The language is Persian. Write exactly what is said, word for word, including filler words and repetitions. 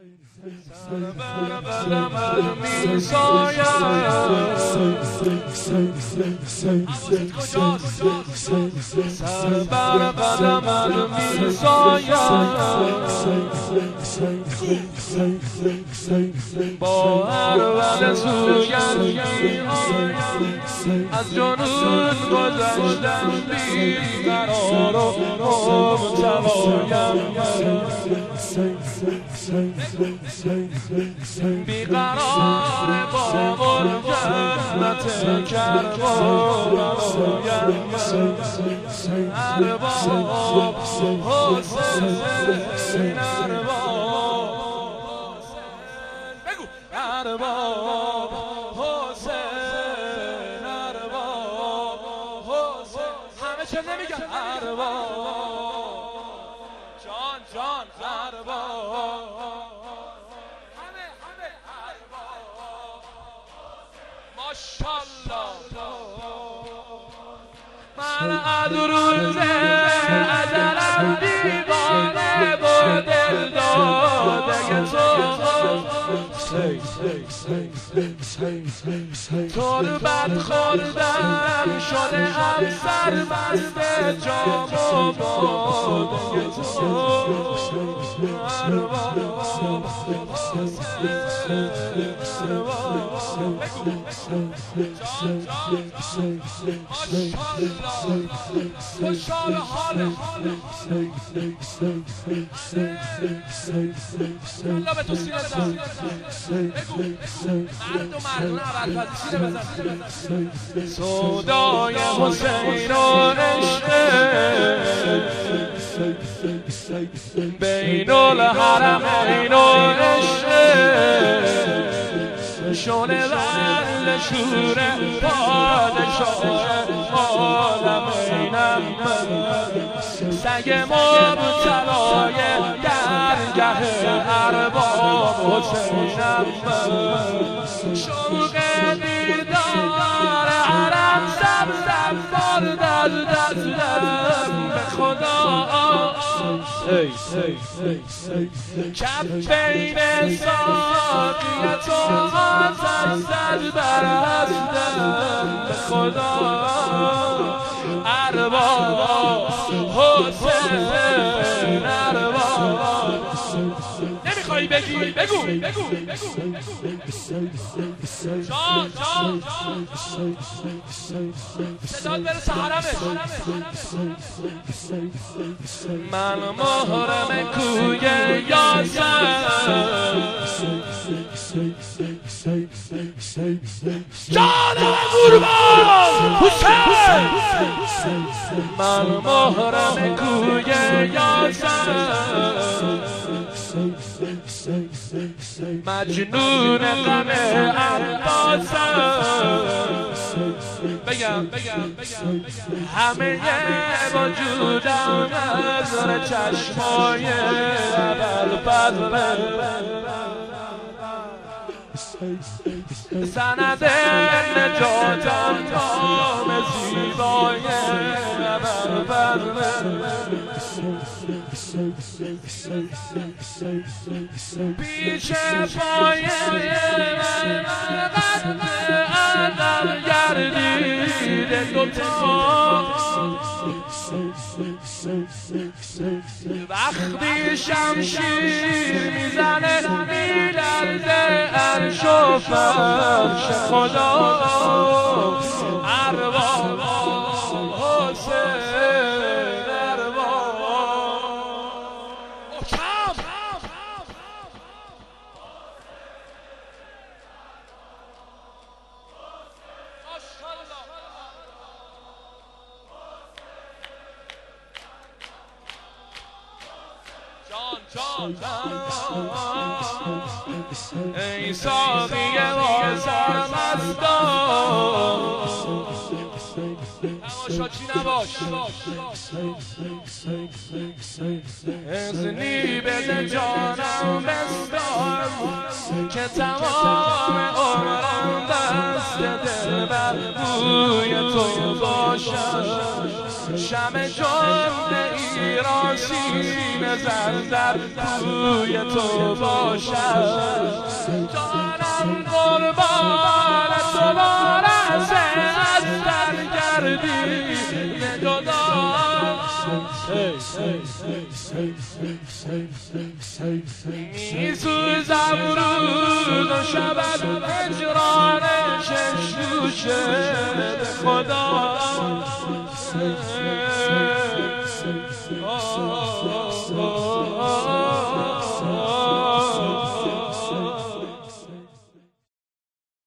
بر قدمت می ساید سر بر قدمت می ساید با هر ود سوگن می آید از جنون گذشتم بی قرار و مبتلایم بیقرار با جنت کربا برایم ارباب حسین ارباب بگو ارباب حسین ارباب حسین همه چه نمیگن ارباب جان جان ارباب من از روز ازلم دیوانه و دل داده تو تربت خوردم شده ام سرمست جام و باده خوشحال حال الله به تو سینه بزن بگو مرد و مردونه عبر سینه بزن سودای حسین و عشق بین الحرمین و عشق شونه ول شور پادشاه عالمینم سگ مبتلای درگه ارباب حسینم شوق دیدار حرم سبزم بارد از دستم به خدا کف بین ساقیت و آتش زد بر هستم به خدا ارباب حسین ارباب نمیخوایی بگی بگو بگو جان جان صدات برسه حرمش من محرم کوی یاسر جانم قربان حسین من محرم کوی یاسر مجنون غم عباسم بگم همه وجودم نظر چشمای ابوالفضل سند نجاتم نام زیبای ابوالفضل پیش پای من قد عقل گردیده دوتا وقتی شمشیر میزنه میلرزه عرش و فرش خدا ارباب حسین ای ساقی واسم از تماشاچی نباش اذنی بده جانم بستان که تمام عمرم دست دل بر بوی تو باشم شمع جمله ای ایران سینه زن در کوی تو باشد جانم قربان تو بارزه از در گردی جدا میسوزم روز و شب از هجران چشوشه به خدا